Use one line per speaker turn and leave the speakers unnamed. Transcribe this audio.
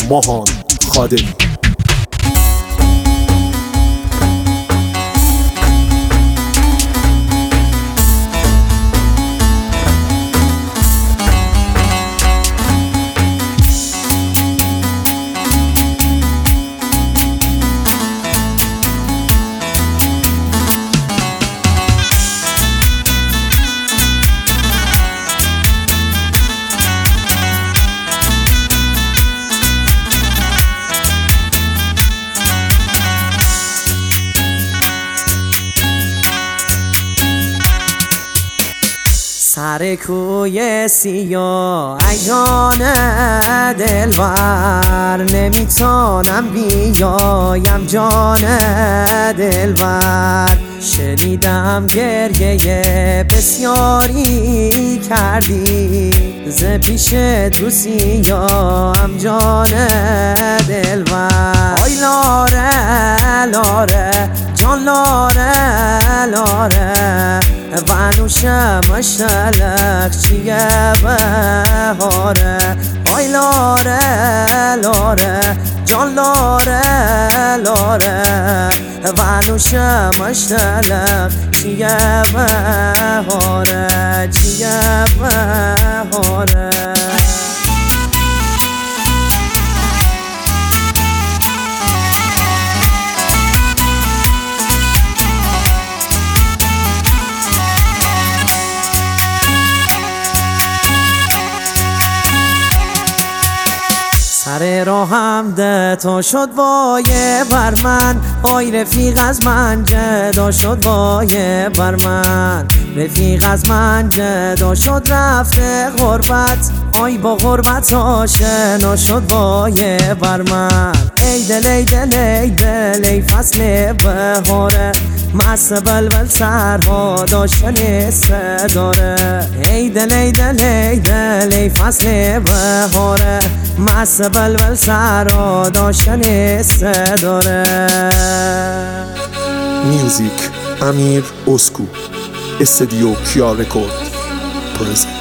ماهان خادمی.
سر کوی سیاه ایان دلبر، نمیتونم بیایم جان دلبر. شنیدم گریه بسیاری کردی، ز پیش تو سیاهم جان دلبر. آی لاره لاره جان لاره لاره، ونوشم اشتلق چیه بهاره. آی لاره لاره جان لاره لاره، ونوشم اشتلق چیه بهاره چیه بهاره. سر راهم ده تا شد وایه بر من، آی رفیق از من جدا شد وایه بر من. رفیق از من جدا شد رفته غربت، آی با غربت آشنا شد وایه بر من. ای دل ای دل ای دل ای فصل بهاره، مست بلبل سرها داشتن صداره. ای دل ای دل ای دل ای فصل بهاره، مست بلبل سرها داشتن صداره.
میوزیک امیر اسکو، استودیو کیا رکورد پرزنت.